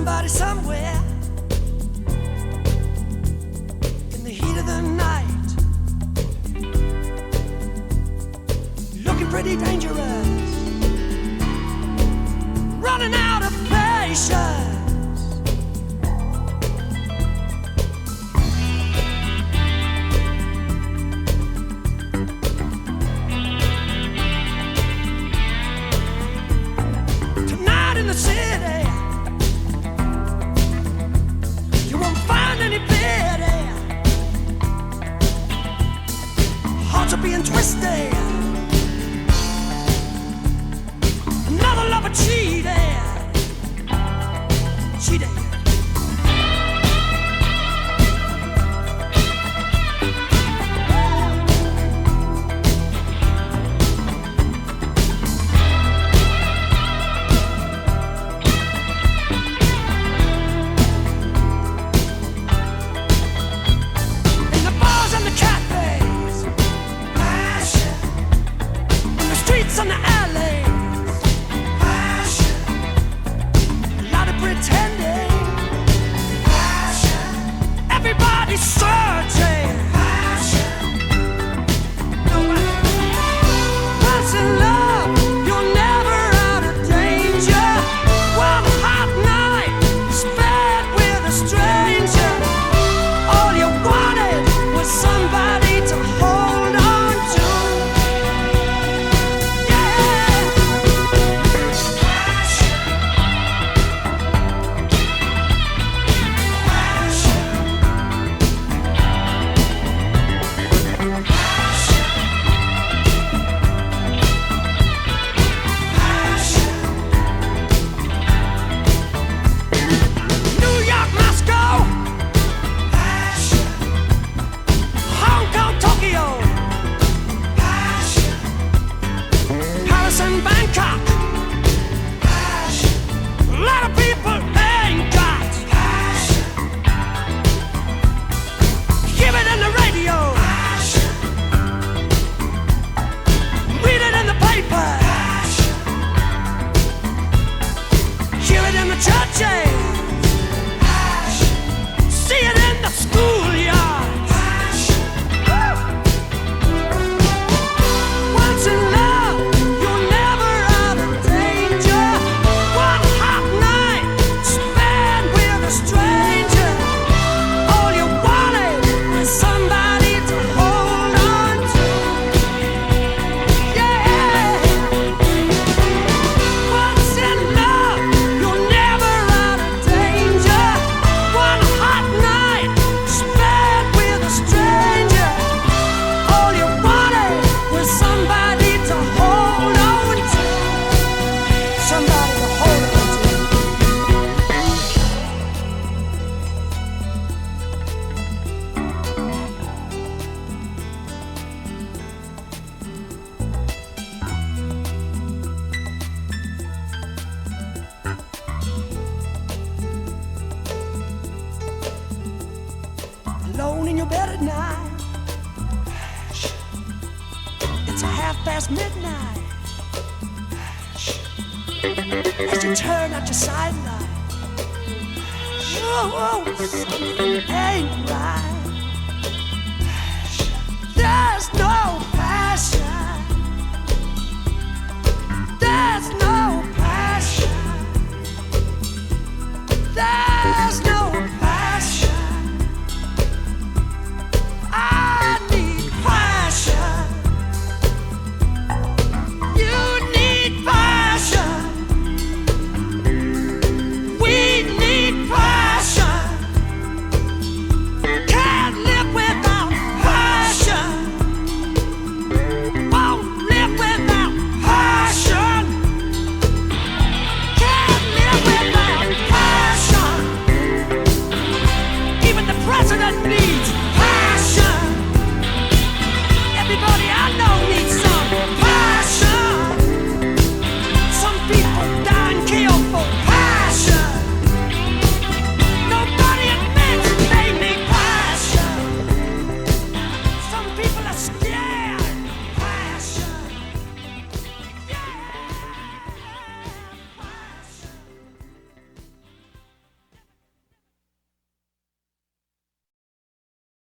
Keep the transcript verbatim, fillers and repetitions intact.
somebody somewhere in the heat of the night, looking pretty dangerous, running out of patience. Tonight in the city, you won't find any pity. Hearts are being twisted, another lover cheated, cheated. On the alleys, passion. A lot of pretending, passion. Everybody's searching, passion. Once in love, you're never out of danger. One hot night spent with a stranger. All you wanted was somebody to hold on to. Bangkok, passion. A lot of people ain't got passion. Hear it in the radio, passion. Read it in the paper, passion. Hear it in the churches, passion. See it in the schoolyards, passion. Once in love, alone in your bed at night, it's a half past midnight. As you turn out your sidelight, oh, oh, something ain't right. There's no passion, there's no